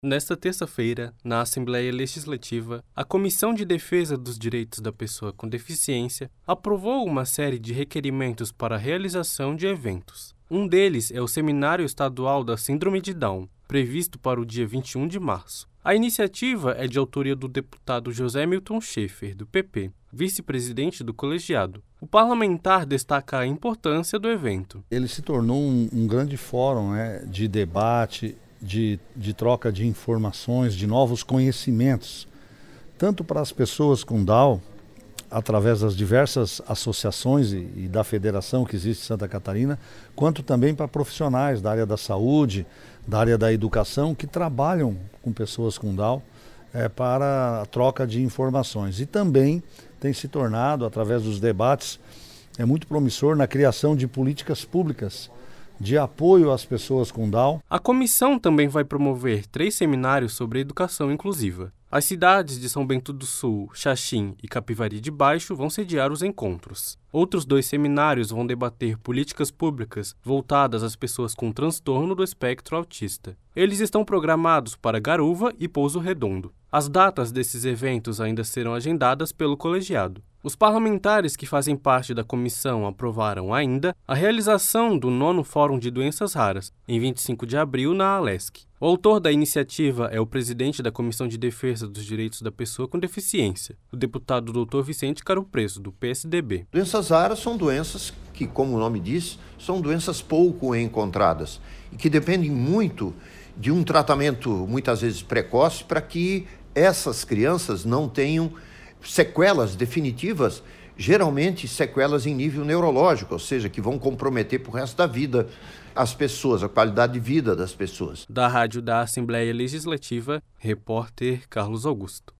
Nesta terça-feira, na Assembleia Legislativa, a Comissão de Defesa dos Direitos da Pessoa com Deficiência aprovou uma série de requerimentos para a realização de eventos. Um deles é o Seminário Estadual da Síndrome de Down, previsto para o dia 21 de março. A iniciativa é de autoria do deputado José Milton Schaefer, do PP, vice-presidente do colegiado. O parlamentar destaca a importância do evento. Ele se tornou um grande fórum, de debate, de troca de informações, de novos conhecimentos, tanto para as pessoas com Down, através das diversas associações e da federação que existe em Santa Catarina, quanto também para profissionais da área da saúde, da área da educação, que trabalham com pessoas com Down para a troca de informações. E também tem se tornado, através dos debates, muito promissor na criação de políticas públicas de apoio às pessoas com Down. A comissão também vai promover 3 seminários sobre educação inclusiva. As cidades de São Bento do Sul, Xaxim e Capivari de Baixo vão sediar os encontros. Outros 2 seminários vão debater políticas públicas voltadas às pessoas com transtorno do espectro autista. Eles estão programados para Garuva e Pouso Redondo. As datas desses eventos ainda serão agendadas pelo colegiado. Os parlamentares que fazem parte da comissão aprovaram ainda a realização do 9º Fórum de Doenças Raras, em 25 de abril, na Alesc. O autor da iniciativa é o presidente da Comissão de Defesa dos Direitos da Pessoa com Deficiência, o deputado Dr. Vicente Caro Preso, do PSDB. Doenças raras são doenças que, como o nome diz, são doenças pouco encontradas e que dependem muito de um tratamento, muitas vezes precoce, para que essas crianças não tenham sequelas definitivas, geralmente sequelas em nível neurológico, ou seja, que vão comprometer para o resto da vida as pessoas, a qualidade de vida das pessoas. Da Rádio da Assembleia Legislativa, repórter Carlos Augusto.